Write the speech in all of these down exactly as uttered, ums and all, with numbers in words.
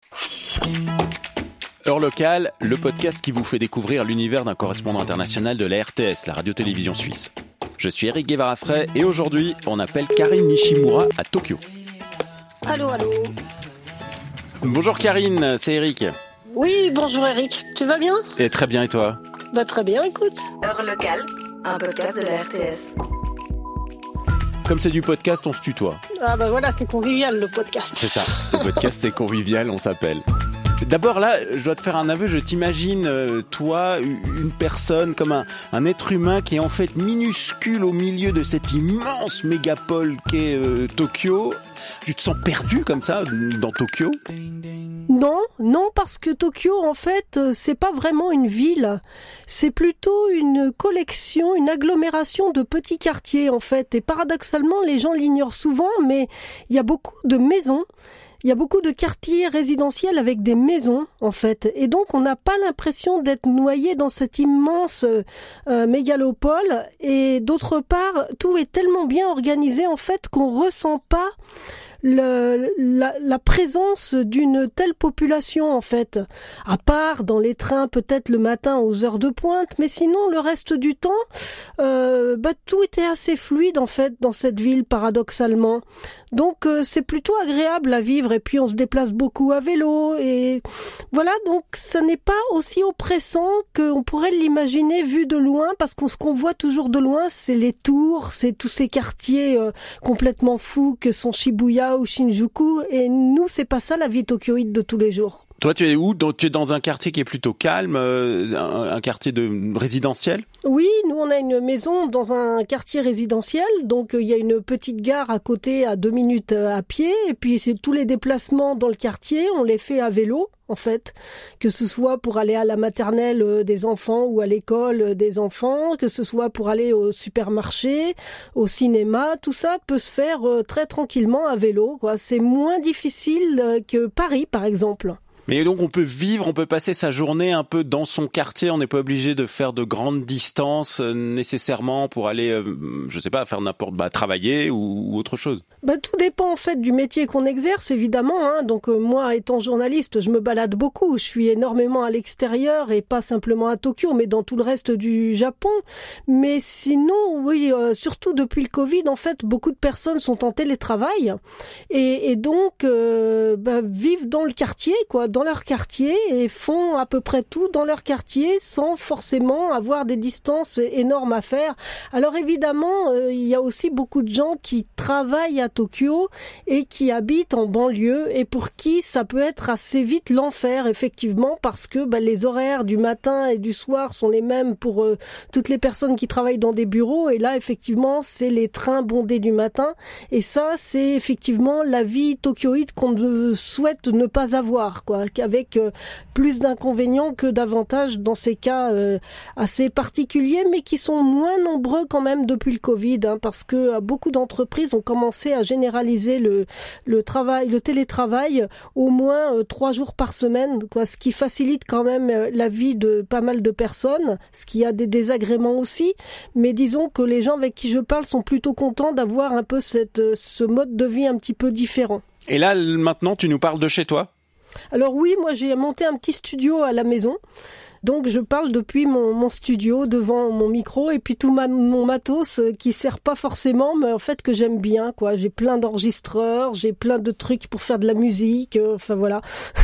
Heure locale, le podcast qui vous fait découvrir l'univers d'un correspondant international de la R T S, la radio-télévision suisse. Je suis Eric Guevara-Frey et aujourd'hui, on appelle Karine Nishimura à Tokyo. Allô, allô. Bonjour Karine, c'est Eric. Oui, bonjour Eric. Tu vas bien ? Et très bien, et toi ? Bah très bien, écoute. Heure locale, un podcast de la R T S. Comme c'est du podcast, on se tutoie. Ah bah voilà, c'est convivial le podcast. C'est ça, le podcast c'est convivial, on s'appelle. D'abord là, je dois te faire un aveu, je t'imagine, euh, toi, une personne comme un, un être humain qui est en fait minuscule au milieu de cette immense mégapole qu'est euh, Tokyo. Tu te sens perdu comme ça dans Tokyo ? Non, non, parce que Tokyo, en fait, c'est pas vraiment une ville. C'est plutôt une collection, une agglomération de petits quartiers, en fait. Et paradoxalement, les gens l'ignorent souvent, mais il y a beaucoup de maisons. Il y a beaucoup de quartiers résidentiels avec des maisons, en fait. Et donc, on n'a pas l'impression d'être noyé dans cette immense euh, mégalopole. Et d'autre part, tout est tellement bien organisé, en fait, qu'on ressent pas Le, la, la présence d'une telle population, en fait, à part dans les trains peut-être le matin aux heures de pointe, mais sinon le reste du temps, euh, bah tout était assez fluide en fait dans cette ville paradoxalement. Donc euh, c'est plutôt agréable à vivre et puis on se déplace beaucoup à vélo et voilà, donc ça n'est pas aussi oppressant qu'on pourrait l'imaginer vu de loin, parce qu'on ce qu'on voit toujours de loin, c'est les tours, c'est tous ces quartiers euh, complètement fous que sont Shibuya ou Shinjuku, et nous c'est pas ça la vie tokyoïde de tous les jours. Toi, tu es où ? Donc, tu es dans un quartier qui est plutôt calme, euh, un, un quartier de résidentiel ? Oui, nous on a une maison dans un quartier résidentiel, donc il euh, y a une petite gare à côté à deux minutes euh, à pied, et puis c'est tous les déplacements dans le quartier, on les fait à vélo. En fait, que ce soit pour aller à la maternelle des enfants ou à l'école des enfants, que ce soit pour aller au supermarché, au cinéma, tout ça peut se faire très tranquillement à vélo, quoi. C'est moins difficile que Paris, par exemple. Mais donc on peut vivre, on peut passer sa journée un peu dans son quartier, on n'est pas obligé de faire de grandes distances euh, nécessairement pour aller, euh, je sais pas, faire n'importe, bah, travailler ou, ou autre chose. Bah tout dépend en fait du métier qu'on exerce évidemment, hein. Donc euh, moi étant journaliste, je me balade beaucoup, je suis énormément à l'extérieur et pas simplement à Tokyo, mais dans tout le reste du Japon. Mais sinon, oui, euh, surtout depuis le Covid, en fait, beaucoup de personnes sont en télétravail et, et donc euh, bah, vivent dans le quartier, quoi. Dans leur quartier et font à peu près tout dans leur quartier sans forcément avoir des distances énormes à faire. Alors évidemment, euh, il y a aussi beaucoup de gens qui travaillent à Tokyo et qui habitent en banlieue et pour qui ça peut être assez vite l'enfer, effectivement, parce que bah, les horaires du matin et du soir sont les mêmes pour euh, toutes les personnes qui travaillent dans des bureaux, et là effectivement c'est les trains bondés du matin, et ça c'est effectivement la vie tokyoïde qu'on ne souhaite ne pas avoir, quoi, avec euh, plus d'inconvénients que d'avantages dans ces cas euh, assez particuliers, mais qui sont moins nombreux quand même depuis le Covid, hein, parce que euh, beaucoup d'entreprises ont commencé à généraliser le, le travail, le télétravail au moins euh, trois jours par semaine, quoi, ce qui facilite quand même euh, la vie de pas mal de personnes, ce qui a des désagréments aussi, mais disons que les gens avec qui je parle sont plutôt contents d'avoir un peu cette, euh, ce mode de vie un petit peu différent. Et là, maintenant, tu nous parles de chez toi ? Alors oui, moi j'ai monté un petit studio à la maison. Donc je parle depuis mon, mon studio devant mon micro et puis tout ma, mon matos euh, qui sert pas forcément, mais en fait que j'aime bien, quoi. J'ai plein d'enregistreurs, j'ai plein de trucs pour faire de la musique, euh, enfin voilà,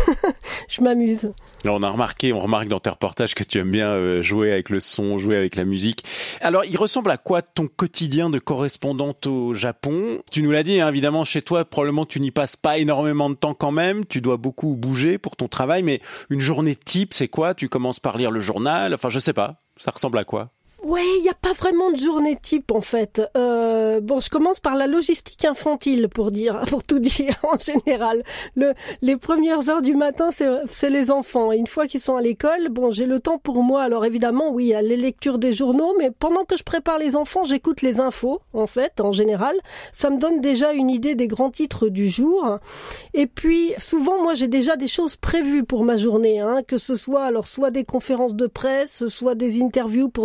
je m'amuse. Alors, on a remarqué, on remarque dans tes reportages que tu aimes bien euh, jouer avec le son, jouer avec la musique. Alors, il ressemble à quoi ton quotidien de correspondante au Japon ? Tu nous l'as dit, hein, évidemment, chez toi, probablement tu n'y passes pas énormément de temps quand même, tu dois beaucoup bouger pour ton travail, mais une journée type, c'est quoi ? Tu commences par lire le journal, enfin je sais pas, ça ressemble à quoi ? Ouais, il n'y a pas vraiment de journée type en fait. Euh, bon, je commence par la logistique infantile pour dire, pour tout dire en général. Le, les premières heures du matin, c'est, c'est les enfants. Et une fois qu'ils sont à l'école, bon, j'ai le temps pour moi. Alors évidemment, oui, il y a les lectures des journaux, mais pendant que je prépare les enfants, j'écoute les infos en fait, en général. Ça me donne déjà une idée des grands titres du jour. Et puis souvent, moi, j'ai déjà des choses prévues pour ma journée, hein, que ce soit alors soit des conférences de presse, soit des interviews pour des reportages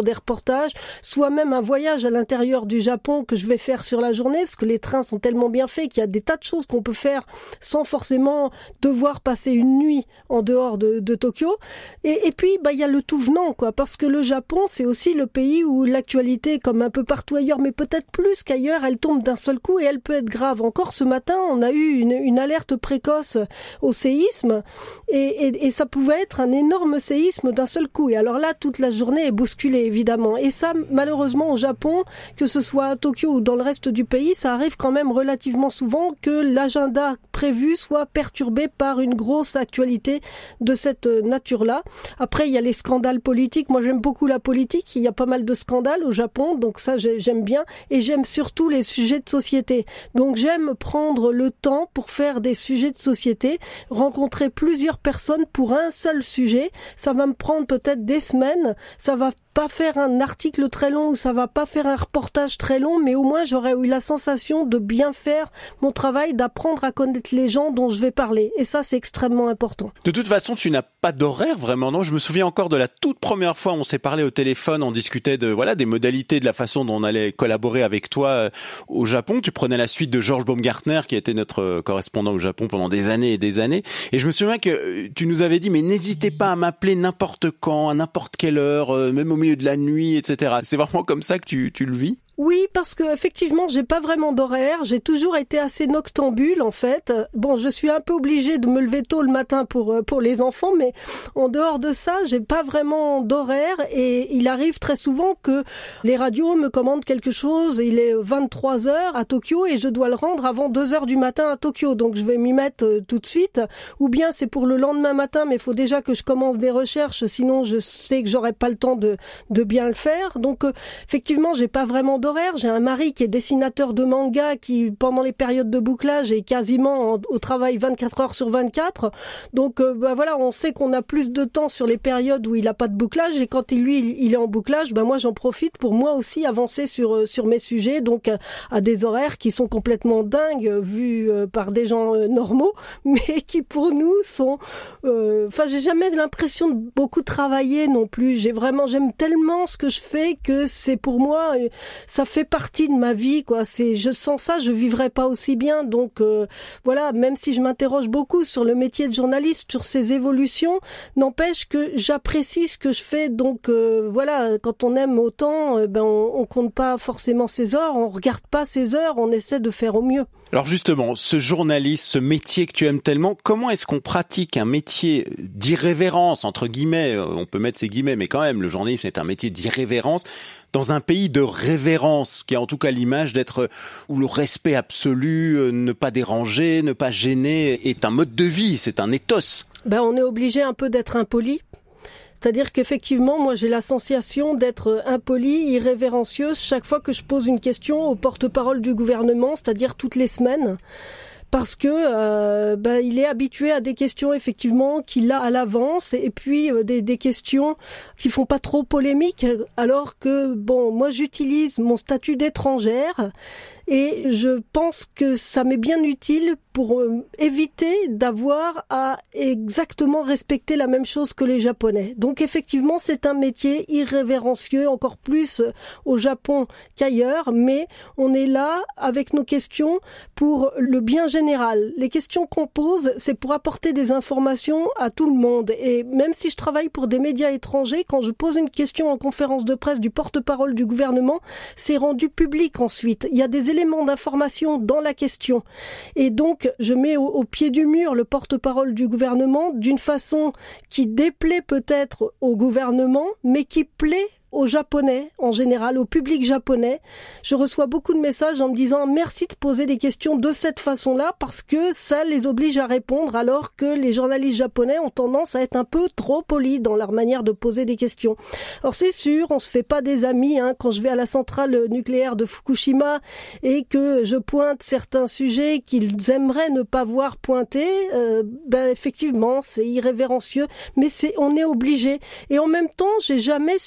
reportage, soit même un voyage à l'intérieur du Japon que je vais faire sur la journée, parce que les trains sont tellement bien faits qu'il y a des tas de choses qu'on peut faire sans forcément devoir passer une nuit en dehors de, de Tokyo. Et, et puis, bah, il y a le tout venant, quoi, parce que le Japon, c'est aussi le pays où l'actualité, comme un peu partout ailleurs, mais peut-être plus qu'ailleurs, elle tombe d'un seul coup et elle peut être grave. Encore ce matin, on a eu une, une alerte précoce au séisme et, et, et ça pouvait être un énorme séisme d'un seul coup. Et alors là, toute la journée est bousculée, évidemment. Et ça, malheureusement, au Japon, que ce soit à Tokyo ou dans le reste du pays, ça arrive quand même relativement souvent que l'agenda prévu soit perturbé par une grosse actualité de cette nature-là. Après, il y a les scandales politiques. Moi, j'aime beaucoup la politique. Il y a pas mal de scandales au Japon, donc ça, j'aime bien. Et j'aime surtout les sujets de société. Donc, j'aime prendre le temps pour faire des sujets de société, rencontrer plusieurs personnes pour un seul sujet. Ça va me prendre peut-être des semaines. Ça va pas faire un article très long ou ça va pas faire un reportage très long, mais au moins j'aurais eu la sensation de bien faire mon travail, d'apprendre à connaître les gens dont je vais parler. Et ça, c'est extrêmement important. De toute façon, tu n'as pas d'horaire vraiment, non? Je me souviens encore de la toute première fois où on s'est parlé au téléphone, on discutait de voilà des modalités de la façon dont on allait collaborer avec toi euh, au Japon. Tu prenais la suite de Georges Baumgartner, qui était notre euh, correspondant au Japon pendant des années et des années. Et je me souviens que euh, tu nous avais dit, mais n'hésitez pas à m'appeler n'importe quand, à n'importe quelle heure, euh, même au milieu de la nuit, et cetera. C'est vraiment comme ça que tu, tu le vis? Oui, parce que effectivement, j'ai pas vraiment d'horaire. J'ai toujours été assez noctambule, en fait. Bon, je suis un peu obligée de me lever tôt le matin pour pour les enfants, mais en dehors de ça, j'ai pas vraiment d'horaire. Et il arrive très souvent que les radios me commandent quelque chose. Il est vingt-trois heures à Tokyo et je dois le rendre avant deux heures du matin à Tokyo. Donc, je vais m'y mettre tout de suite. Ou bien c'est pour le lendemain matin, mais il faut déjà que je commence des recherches. Sinon, je sais que j'aurai pas le temps de de bien le faire. Donc, euh, effectivement, j'ai pas vraiment d'horaire. J'ai un mari qui est dessinateur de manga qui, pendant les périodes de bouclage, est quasiment en, au travail vingt-quatre heures sur vingt-quatre. Donc, euh, bah voilà, on sait qu'on a plus de temps sur les périodes où il n'a pas de bouclage et quand il, lui, il est en bouclage, bah moi j'en profite pour moi aussi avancer sur sur mes sujets, donc à des horaires qui sont complètement dingues vus euh, par des gens euh, normaux, mais qui pour nous sont. Enfin, euh, j'ai jamais l'impression de beaucoup travailler non plus. J'ai vraiment, j'aime tellement ce que je fais que c'est pour moi. Euh, ça fait partie de ma vie, quoi. C'est, je sens ça, je vivrais pas aussi bien. Donc euh, voilà, même si je m'interroge beaucoup sur le métier de journaliste, sur ses évolutions, n'empêche que j'apprécie ce que je fais. Donc euh, voilà, quand on aime autant, euh, ben on, on compte pas forcément ses heures, on regarde pas ses heures, on essaie de faire au mieux. Alors justement, ce journaliste, ce métier que tu aimes tellement, comment est-ce qu'on pratique un métier d'irrévérence, entre guillemets, on peut mettre ces guillemets, mais quand même, le journalisme est un métier d'irrévérence, dans un pays de révérence, qui a en tout cas l'image d'être où le respect absolu, ne pas déranger, ne pas gêner, est un mode de vie, c'est un ethos. Ben, on est obligé un peu d'être impoli. C'est-à-dire qu'effectivement, moi, j'ai la sensation d'être impolie, irrévérencieuse chaque fois que je pose une question au porte-parole du gouvernement, c'est-à-dire toutes les semaines. Parce que euh, ben, il est habitué à des questions effectivement qu'il a à l'avance et puis euh, des, des questions qui font pas trop polémique, alors que bon, moi j'utilise mon statut d'étrangère et je pense que ça m'est bien utile pour euh, éviter d'avoir à exactement respecter la même chose que les Japonais. Donc effectivement, c'est un métier irrévérencieux, encore plus au Japon qu'ailleurs, mais on est là avec nos questions pour le bien général. Les questions qu'on pose, c'est pour apporter des informations à tout le monde. Et même si je travaille pour des médias étrangers, quand je pose une question en conférence de presse du porte-parole du gouvernement, c'est rendu public ensuite. Il y a des éléments d'information dans la question. Et donc, je mets au, au pied du mur le porte-parole du gouvernement d'une façon qui déplaît peut-être au gouvernement, mais qui plaît aux Japonais, en général, au public japonais. Je reçois beaucoup de messages en me disant merci de poser des questions de cette façon-là parce que ça les oblige à répondre alors que les journalistes japonais ont tendance à être un peu trop polis dans leur manière de poser des questions. Alors c'est sûr, on se fait pas des amis hein, quand je vais à la centrale nucléaire de Fukushima et que je pointe certains sujets qu'ils aimeraient ne pas voir pointés, euh, ben effectivement, c'est irrévérencieux, mais c'est on est obligé. Et en même temps, j'ai jamais subi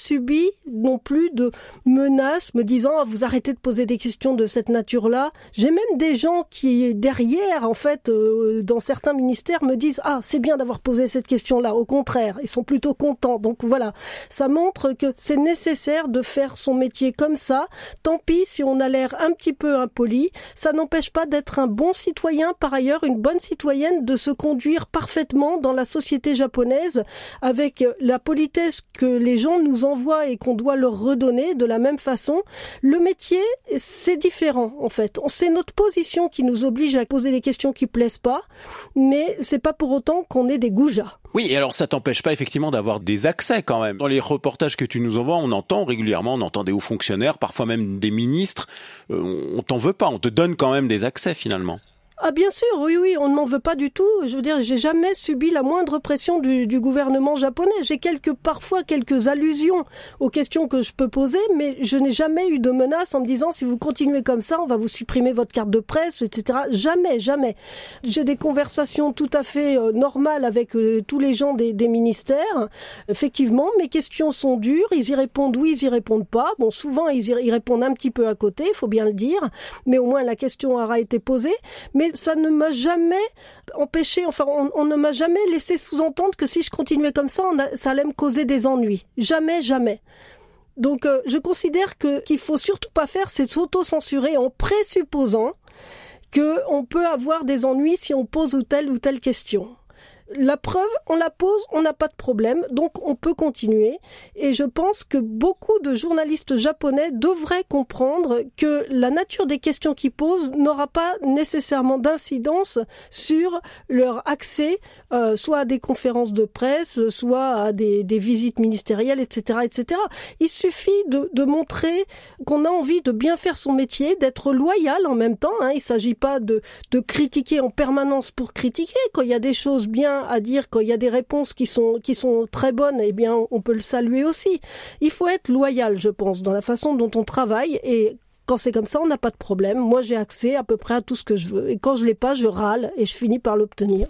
non plus de menaces me disant ah, vous arrêtez de poser des questions de cette nature-là. J'ai même des gens qui derrière, en fait, euh, dans certains ministères me disent ah c'est bien d'avoir posé cette question-là. Au contraire, ils sont plutôt contents. Donc voilà, ça montre que c'est nécessaire de faire son métier comme ça. Tant pis si on a l'air un petit peu impoli, ça n'empêche pas d'être un bon citoyen, par ailleurs une bonne citoyenne, de se conduire parfaitement dans la société japonaise avec la politesse que les gens nous envoient et qu'on doit leur redonner de la même façon. Le métier, c'est différent en fait. C'est notre position qui nous oblige à poser des questions qui plaisent pas, mais c'est pas pour autant qu'on est des goujats. Oui, et alors ça t'empêche pas effectivement d'avoir des accès quand même. Dans les reportages que tu nous envoies, on entend régulièrement, on entend des hauts fonctionnaires, parfois même des ministres. Euh, on t'en veut pas, on te donne quand même des accès finalement. Ah bien sûr, oui, oui, on ne m'en veut pas du tout. Je veux dire, j'ai jamais subi la moindre pression du, du gouvernement japonais. J'ai quelques, parfois quelques allusions aux questions que je peux poser, mais je n'ai jamais eu de menace en me disant si vous continuez comme ça, on va vous supprimer votre carte de presse, et cetera. Jamais, jamais. J'ai des conversations tout à fait euh, normales avec euh, tous les gens des, des ministères. Effectivement, mes questions sont dures. Ils y répondent oui, ils y répondent pas. Bon, souvent ils y, ils répondent un petit peu à côté, il faut bien le dire, mais au moins la question aura été posée. Mais ça ne m'a jamais empêché, enfin, on, on ne m'a jamais laissé sous-entendre que si je continuais comme ça, on a, ça allait me causer des ennuis. Jamais, jamais. Donc, euh, je considère que qu'il faut surtout pas faire, c'est s'auto-censurer en présupposant que on peut avoir des ennuis si on pose ou telle ou telle question. La preuve, on la pose, on n'a pas de problème, donc on peut continuer. Et je pense que beaucoup de journalistes japonais devraient comprendre que la nature des questions qu'ils posent n'aura pas nécessairement d'incidence sur leur accès, euh, soit à des conférences de presse, soit à des, des visites ministérielles, et cetera, et cetera. Il suffit de, de montrer qu'on a envie de bien faire son métier, d'être loyal en même temps. Hein. Il ne s'agit pas de, de critiquer en permanence pour critiquer. Quand il y a des choses bien à dire, quand il y a des réponses qui sont qui sont très bonnes, eh bien on peut le saluer aussi. Il faut être loyal, je pense, dans la façon dont on travaille, et quand c'est comme ça, on n'a pas de problème. Moi, j'ai accès à peu près à tout ce que je veux, et quand je l'ai pas, je râle et je finis par l'obtenir.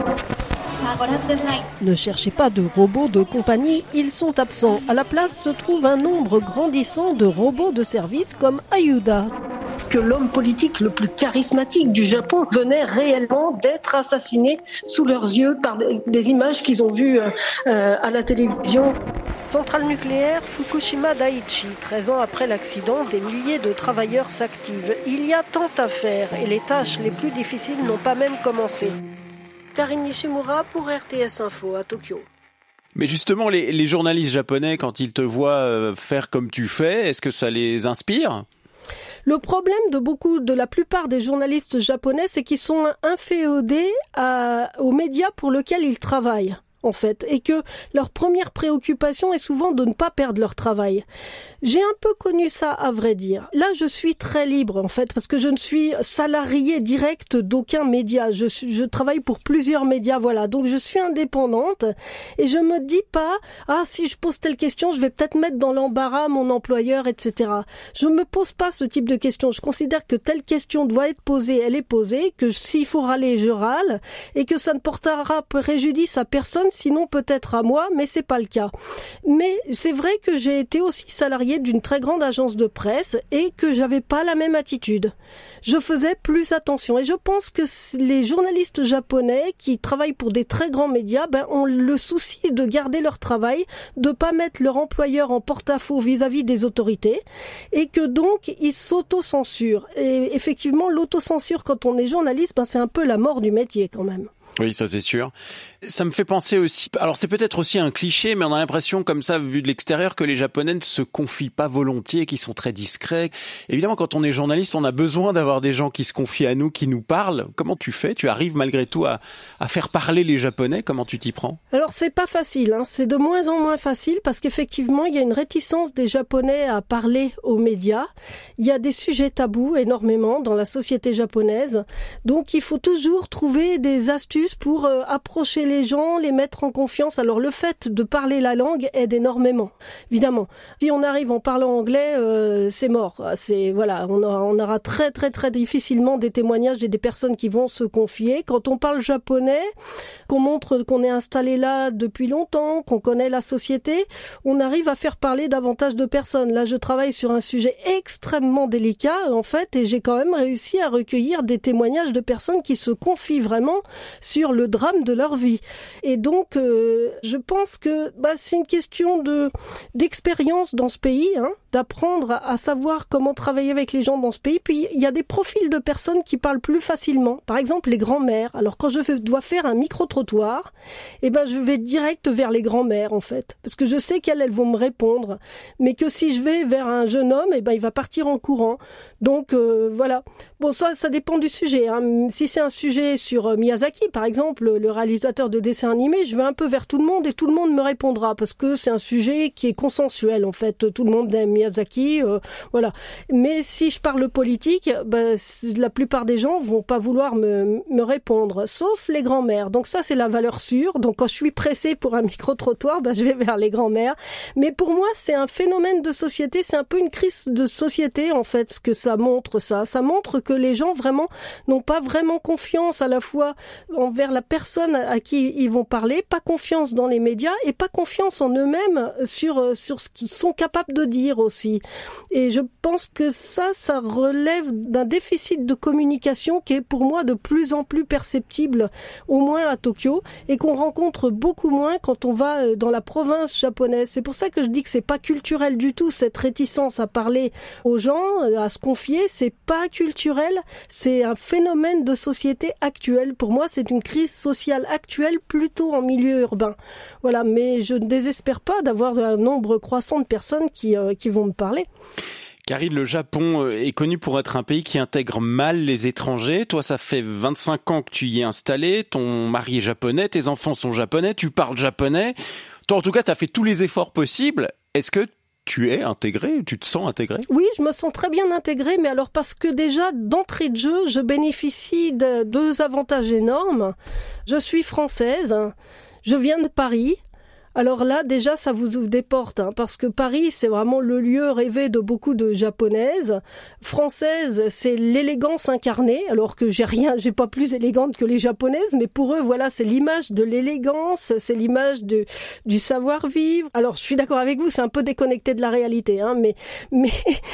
Ne cherchez pas de robots de compagnie, ils sont absents. À la place se trouve un nombre grandissant de robots de service comme Ayuda. Que l'homme politique le plus charismatique du Japon venait réellement d'être assassiné sous leurs yeux par des images qu'ils ont vues euh, à la télévision. Centrale nucléaire Fukushima Daiichi. treize ans après l'accident, des milliers de travailleurs s'activent. Il y a tant à faire et les tâches les plus difficiles n'ont pas même commencé. Karine Nishimura pour R T S Info à Tokyo. Mais justement, les, les journalistes japonais, quand ils te voient faire comme tu fais, est-ce que ça les inspire ? Le problème de beaucoup, de la plupart des journalistes japonais, c'est qu'ils sont inféodés à, aux médias pour lesquels ils travaillent, en fait, et que leur première préoccupation est souvent de ne pas perdre leur travail. J'ai un peu connu ça, à vrai dire. Là, je suis très libre, en fait, parce que je ne suis salariée directe d'aucun média. Je, suis, je travaille pour plusieurs médias, voilà. Donc, je suis indépendante et je me dis pas, ah, si je pose telle question, je vais peut-être mettre dans l'embarras mon employeur, et cetera. Je me pose pas ce type de questions. Je considère que telle question doit être posée, elle est posée, que s'il faut râler, je râle, et que ça ne portera préjudice à personne, sinon peut-être à moi, mais c'est pas le cas. Mais c'est vrai que j'ai été aussi salariée d'une très grande agence de presse et que j'avais pas la même attitude. Je faisais plus attention et je pense que les journalistes japonais qui travaillent pour des très grands médias, ben, ont le souci de garder leur travail, de pas mettre leur employeur en porte-à-faux vis-à-vis des autorités et que donc ils s'auto-censurent. Et effectivement, l'autocensure quand on est journaliste, ben, c'est un peu la mort du métier quand même. Oui, ça c'est sûr. Ça me fait penser aussi, alors c'est peut-être aussi un cliché, mais on a l'impression comme ça, vu de l'extérieur, que les Japonais ne se confient pas volontiers, qu'ils sont très discrets. Évidemment, quand on est journaliste, on a besoin d'avoir des gens qui se confient à nous, qui nous parlent. Comment tu fais ? Tu arrives malgré tout à, à faire parler les Japonais ? Comment tu t'y prends ? Alors c'est pas facile, hein. C'est de moins en moins facile parce qu'effectivement, il y a une réticence des Japonais à parler aux médias. Il y a des sujets tabous énormément dans la société japonaise. Donc il faut toujours trouver des astuces astuces pour euh, approcher les gens, les mettre en confiance. Alors le fait de parler la langue aide énormément, évidemment. Si on arrive en parlant anglais, euh, c'est mort. C'est voilà, on aura, on aura très très très difficilement des témoignages et des personnes qui vont se confier. Quand on parle japonais, qu'on montre qu'on est installé là depuis longtemps, qu'on connaît la société, on arrive à faire parler davantage de personnes. Là, je travaille sur un sujet extrêmement délicat en fait, et j'ai quand même réussi à recueillir des témoignages de personnes qui se confient vraiment sur le drame de leur vie. Et donc, euh, je pense que bah, c'est une question de d'expérience dans ce pays, hein, d'apprendre à, à savoir comment travailler avec les gens dans ce pays. Puis, il y a des profils de personnes qui parlent plus facilement. Par exemple, les grands-mères. Alors, quand je dois faire un micro-trottoir, eh ben, je vais direct vers les grands-mères, en fait. Parce que je sais qu'elles, elles vont me répondre. Mais que si je vais vers un jeune homme, eh ben, il va partir en courant. Donc, euh, voilà. Bon, ça, ça dépend du sujet, hein. Si c'est un sujet sur Miyazaki, par exemple, le réalisateur de dessins animés, je vais un peu vers tout le monde et tout le monde me répondra parce que c'est un sujet qui est consensuel, en fait. Tout le monde aime Miyazaki, euh, voilà. Mais si je parle politique, bah, la plupart des gens vont pas vouloir me, me répondre, sauf les grands-mères. Donc ça, c'est la valeur sûre. Donc quand je suis pressée pour un micro-trottoir, bah, je vais vers les grands-mères. Mais pour moi, c'est un phénomène de société, c'est un peu une crise de société, en fait, ce que ça montre, ça. Ça montre que les gens, vraiment, n'ont pas vraiment confiance à la fois envers la personne à qui ils vont parler, pas confiance dans les médias et pas confiance en eux-mêmes sur sur ce qu'ils sont capables de dire aussi. Et je pense que ça, ça relève d'un déficit de communication qui est pour moi de plus en plus perceptible, au moins à Tokyo, et qu'on rencontre beaucoup moins quand on va dans la province japonaise. C'est pour ça que je dis que c'est pas culturel du tout, cette réticence à parler aux gens, à se confier, c'est pas culturel. C'est un phénomène de société actuel. Pour moi, c'est une crise sociale actuelle, plutôt en milieu urbain. Voilà, mais je ne désespère pas d'avoir un nombre croissant de personnes qui, euh, qui vont me parler. Karine, le Japon est connu pour être un pays qui intègre mal les étrangers. Toi, ça fait vingt-cinq ans que tu y es installé, ton mari est japonais, tes enfants sont japonais, tu parles japonais. Toi, en tout cas, tu as fait tous les efforts possibles. Est-ce que tu es intégré, tu te sens intégré? Oui, je me sens très bien intégrée, mais alors parce que déjà, d'entrée de jeu, je bénéficie de deux avantages énormes. Je suis française, je viens de Paris. Alors là, déjà, ça vous ouvre des portes, hein, parce que Paris, c'est vraiment le lieu rêvé de beaucoup de japonaises. Françaises, c'est l'élégance incarnée, alors que j'ai rien, j'ai pas plus élégante que les japonaises, mais pour eux, voilà, c'est l'image de l'élégance, c'est l'image de, du savoir-vivre. Alors, je suis d'accord avec vous, c'est un peu déconnecté de la réalité, hein, mais, mais,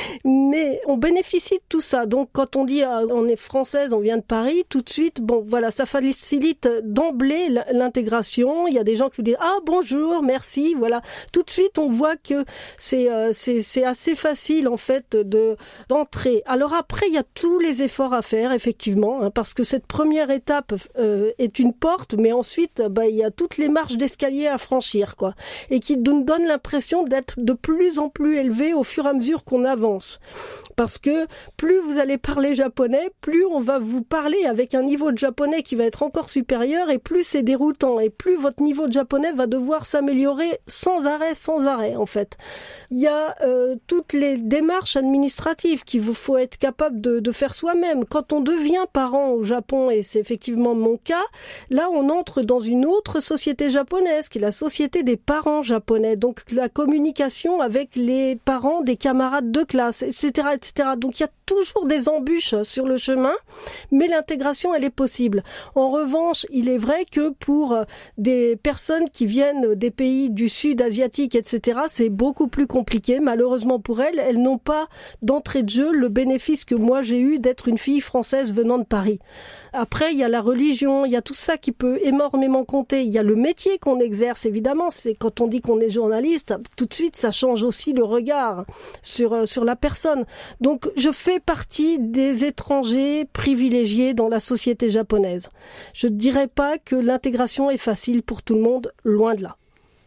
mais on bénéficie de tout ça. Donc, quand on dit, ah, on est française, on vient de Paris, tout de suite, bon, voilà, ça facilite d'emblée l'intégration. Il y a des gens qui vous disent, ah, bonjour, merci, voilà. Tout de suite, on voit que c'est euh, c'est c'est assez facile en fait de d'entrer. Alors après, il y a tous les efforts à faire effectivement, hein, parce que cette première étape euh, est une porte, mais ensuite, bah il y a toutes les marches d'escalier à franchir, quoi, et qui nous donne l'impression d'être de plus en plus élevé au fur et à mesure qu'on avance. Parce que plus vous allez parler japonais, plus on va vous parler avec un niveau de japonais qui va être encore supérieur, et plus c'est déroutant, et plus votre niveau de japonais va devoir s'améliorer sans arrêt, sans arrêt, en fait. Il y a euh, toutes les démarches administratives qu'il vous faut être capable de, de faire soi-même. Quand on devient parent au Japon, et c'est effectivement mon cas, là on entre dans une autre société japonaise, qui est la société des parents japonais. Donc la communication avec les parents des camarades de classe, et cetera, et cetera. Donc il y a toujours des embûches sur le chemin, mais l'intégration, elle est possible. En revanche, il est vrai que pour des personnes qui viennent des pays du sud asiatique, et cetera, c'est beaucoup plus compliqué. Malheureusement pour elles, elles n'ont pas d'entrée de jeu le bénéfice que moi j'ai eu d'être une fille française venant de Paris. Après, il y a la religion, il y a tout ça qui peut énormément compter. Il y a le métier qu'on exerce, évidemment. C'est quand on dit qu'on est journaliste, tout de suite, ça change aussi le regard sur sur la personne. Donc, je fais partie des étrangers privilégiés dans la société japonaise. Je ne dirais pas que l'intégration est facile pour tout le monde, loin de là.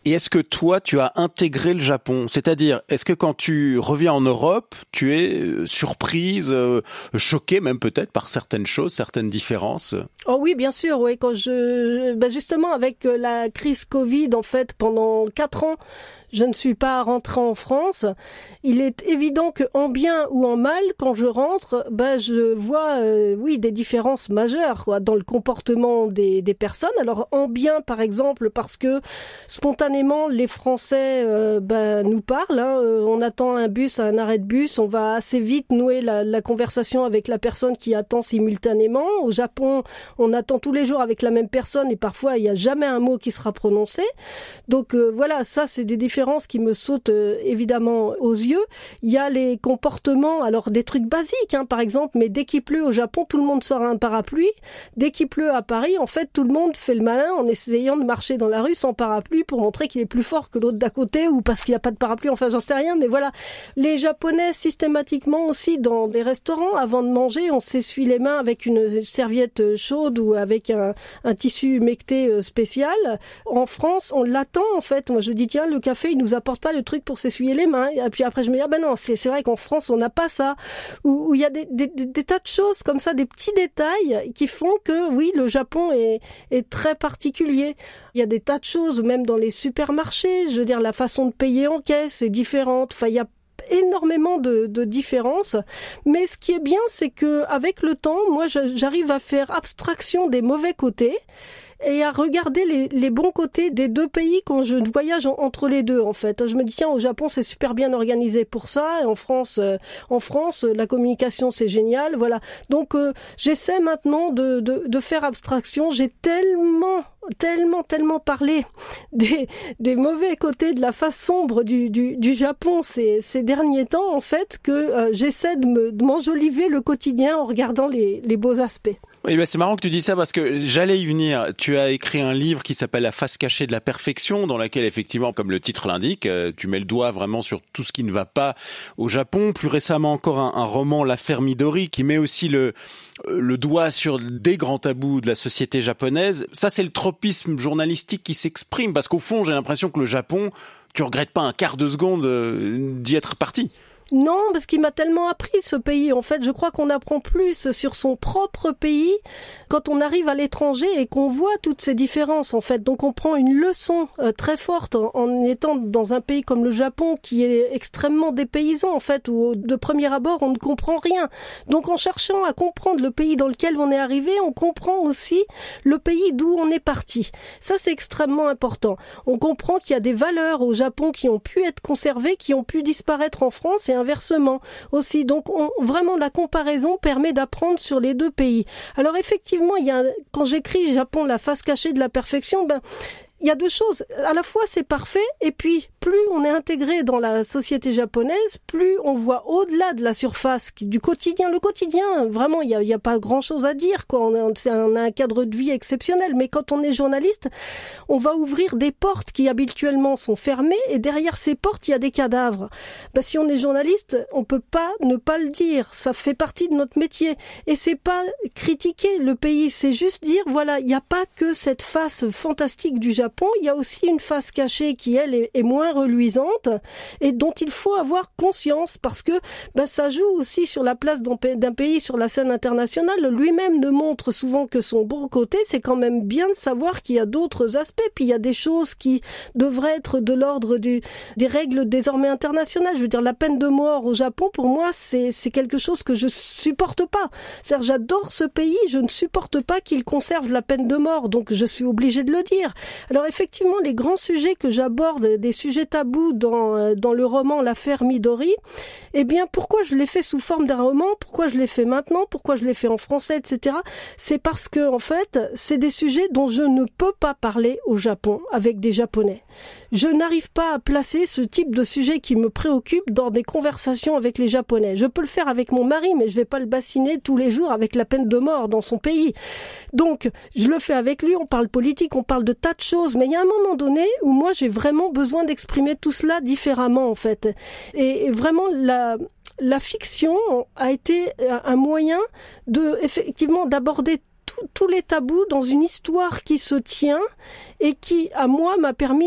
Et est-ce que toi, tu as intégré le Japon? C'est-à-dire, est-ce que quand tu reviens en Europe, tu es surprise, euh, choquée même peut-être par certaines choses, certaines différences? Oh oui, bien sûr, oui. Quand je, ben justement avec la crise Covid, en fait, pendant quatre ans, je ne suis pas rentrée en France. Il est évident que en bien ou en mal, quand je rentre, ben je vois, euh, oui, des différences majeures quoi, dans le comportement des, des personnes. Alors en bien, par exemple, parce que spontanément les Français, euh, ben nous parlent. Hein, euh, on attend un bus à un arrêt de bus, on va assez vite nouer la, la conversation avec la personne qui attend simultanément. Au Japon, on attend tous les jours avec la même personne et parfois il n'y a jamais un mot qui sera prononcé. Donc euh, voilà, ça c'est des différences qui me sautent euh, évidemment aux yeux. Il y a les comportements, alors des trucs basiques hein, par exemple, mais dès qu'il pleut au Japon, tout le monde sort un parapluie. Dès qu'il pleut à Paris, en fait, tout le monde fait le malin en essayant de marcher dans la rue sans parapluie pour montrer qu'il est plus fort que l'autre d'à côté ou parce qu'il n'y a pas de parapluie, enfin j'en sais rien, mais voilà. Les Japonais, systématiquement aussi dans les restaurants, avant de manger, on s'essuie les mains avec une serviette chaude ou avec un, un tissu humecté spécial. En France, on l'attend en fait. Moi je dis tiens, le café il nous apporte pas le truc pour s'essuyer les mains. Et puis après je me dis ah ben non, c'est c'est vrai qu'en France on n'a pas ça. Où, où il y a des, des, des, des tas de choses comme ça, des petits détails qui font que oui, le Japon est, est très particulier. Il y a des tas de choses, même dans les supermarchés. Je veux dire, la façon de payer en caisse est différente. Enfin, il y a énormément de, de différences, mais ce qui est bien, c'est que avec le temps, moi, j'arrive à faire abstraction des mauvais côtés et à regarder les, les bons côtés des deux pays quand je voyage en, entre les deux en fait. Je me dis tiens, au Japon c'est super bien organisé pour ça, et en France, euh, en France la communication c'est génial, voilà. Donc euh, j'essaie maintenant de, de, de faire abstraction. J'ai tellement tellement tellement parlé des des mauvais côtés de la face sombre du du, du Japon ces ces derniers temps en fait que euh, j'essaie de me de m'enjoliver le quotidien en regardant les les beaux aspects. Oui, ben c'est marrant que tu dis ça parce que j'allais y venir. Tu as écrit un livre qui s'appelle La face cachée de la perfection, dans laquelle effectivement, comme le titre l'indique, tu mets le doigt vraiment sur tout ce qui ne va pas au Japon. Plus récemment encore un, un roman, L'affaire Midori, qui met aussi le le doigt sur des grands tabous de la société japonaise. Ça, c'est le tropisme journalistique qui s'exprime, parce qu'au fond, j'ai l'impression que le Japon, tu regrettes pas un quart de seconde d'y être parti. Non, parce qu'il m'a tellement appris ce pays. En fait, je crois qu'on apprend plus sur son propre pays quand on arrive à l'étranger et qu'on voit toutes ces différences, en fait. Donc, on prend une leçon euh, très forte en, en étant dans un pays comme le Japon, qui est extrêmement dépaysant, en fait, où de premier abord, on ne comprend rien. Donc, en cherchant à comprendre le pays dans lequel on est arrivé, on comprend aussi le pays d'où on est parti. Ça, c'est extrêmement important. On comprend qu'il y a des valeurs au Japon qui ont pu être conservées, qui ont pu disparaître en France, et inversement aussi. Donc on, vraiment la comparaison permet d'apprendre sur les deux pays. Alors effectivement, il y a, quand j'écris Japon, la face cachée de la perfection, ben il y a deux choses. À la fois, c'est parfait, et puis plus on est intégré dans la société japonaise, plus on voit au-delà de la surface du quotidien. Le quotidien, vraiment, il y a, il y a pas grand-chose à dire, quoi. On a, c'est un, un cadre de vie exceptionnel. Mais quand on est journaliste, on va ouvrir des portes qui habituellement sont fermées, et derrière ces portes, il y a des cadavres. Ben, si on est journaliste, on peut pas ne pas le dire. Ça fait partie de notre métier. Et c'est pas critiquer le pays, c'est juste dire, voilà, il n'y a pas que cette face fantastique du Japon. Il y a aussi une face cachée qui, elle, est, est moins reluisante et dont il faut avoir conscience, parce que ben, ça joue aussi sur la place d'un, d'un pays sur la scène internationale. Lui-même ne montre souvent que son bon côté. C'est quand même bien de savoir qu'il y a d'autres aspects, puis il y a des choses qui devraient être de l'ordre du, des règles désormais internationales. Je veux dire, la peine de mort au Japon, pour moi, c'est, c'est quelque chose que je supporte pas. C'est-à-dire, j'adore ce pays, je ne supporte pas qu'il conserve la peine de mort, donc je suis obligée de le dire. Alors effectivement, les grands sujets que j'aborde, des sujets tabous dans dans le roman L'affaire Midori, eh bien pourquoi je l'ai fait sous forme d'un roman, pourquoi je l'ai fait maintenant, pourquoi je l'ai fait en français, et cetera. C'est parce que en fait, c'est des sujets dont je ne peux pas parler au Japon avec des Japonais. Je n'arrive pas à placer ce type de sujet qui me préoccupe dans des conversations avec les Japonais. Je peux le faire avec mon mari, mais je vais pas le bassiner tous les jours avec la peine de mort dans son pays. Donc, je le fais avec lui, on parle politique, on parle de tas de choses, mais il y a un moment donné où moi j'ai vraiment besoin d'exprimer tout cela différemment en fait. Et, et vraiment la la fiction a été un moyen de effectivement d'aborder tous les tabous dans une histoire qui se tient et qui, à moi, m'a permis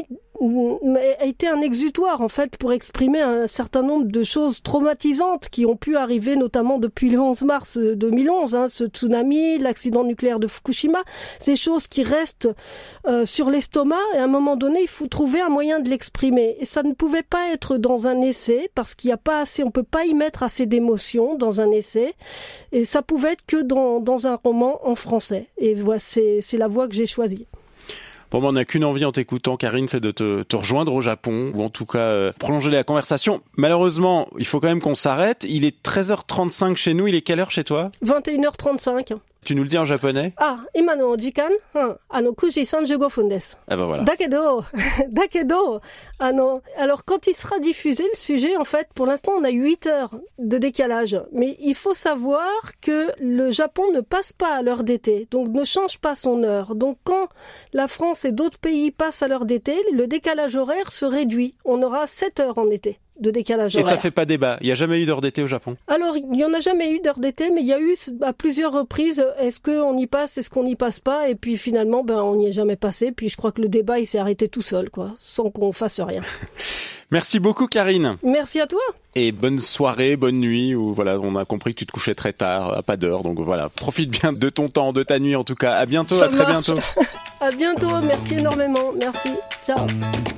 a été un exutoire en fait pour exprimer un certain nombre de choses traumatisantes qui ont pu arriver notamment depuis le onze mars deux mille onze, hein, ce tsunami, l'accident nucléaire de Fukushima, ces choses qui restent euh, sur l'estomac et à un moment donné il faut trouver un moyen de l'exprimer et ça ne pouvait pas être dans un essai parce qu'il n'y a pas assez, on peut pas y mettre assez d'émotions dans un essai et ça pouvait être que dans, dans un roman en français et voilà, c'est, c'est la voie que j'ai choisie. Bon, ben, on n'a qu'une envie en t'écoutant, Karine, c'est de te, te rejoindre au Japon, ou en tout cas euh, prolonger la conversation. Malheureusement, il faut quand même qu'on s'arrête. Il est treize heures trente-cinq chez nous, il est quelle heure chez toi ? vingt et une heures trente-cinq. Tu nous le dis en japonais ? Ah, ima no jikan, ano kuji trente-cinq desu. Ah ben voilà. Dakedo, dakedo, ano, alors quand il sera diffusé le sujet, en fait, pour l'instant on a huit heures de décalage. Mais il faut savoir que le Japon ne passe pas à l'heure d'été, donc ne change pas son heure. Donc quand la France et d'autres pays passent à l'heure d'été, le décalage horaire se réduit. On aura sept heures en été de décalage horaire. Et ça fait pas débat. Il y a jamais eu d'heure d'été au Japon. Alors, il y en a jamais eu d'heure d'été, mais il y a eu à plusieurs reprises, est-ce qu'on y passe, est-ce qu'on n'y passe pas, et puis finalement, ben, on n'y est jamais passé, puis je crois que le débat, il s'est arrêté tout seul, quoi, sans qu'on fasse rien. Merci beaucoup, Karine. Merci à toi. Et bonne soirée, bonne nuit, où voilà, on a compris que tu te couchais très tard, à pas d'heure, donc voilà, profite bien de ton temps, de ta nuit en tout cas. À bientôt, ça à très marche. bientôt. À bientôt, merci énormément, merci. Ciao.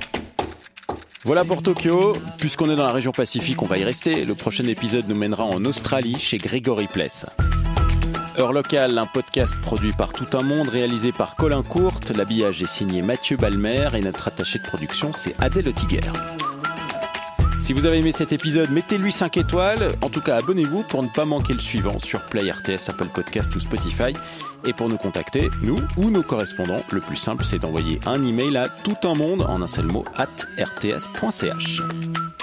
Voilà pour Tokyo. Puisqu'on est dans la région Pacifique, on va y rester. Le prochain épisode nous mènera en Australie, chez Grégory Pless. Heure locale, un podcast produit par Tout un monde, réalisé par Colin Courte. L'habillage est signé Mathieu Balmer et notre attaché de production, c'est Adèle Ottiguer. Si vous avez aimé cet épisode, mettez-lui cinq étoiles. En tout cas, abonnez-vous pour ne pas manquer le suivant sur Play R T S, Apple Podcast ou Spotify. Et pour nous contacter, nous ou nos correspondants, le plus simple, c'est d'envoyer un email à toutunmonde en un seul mot, at r t s point c h.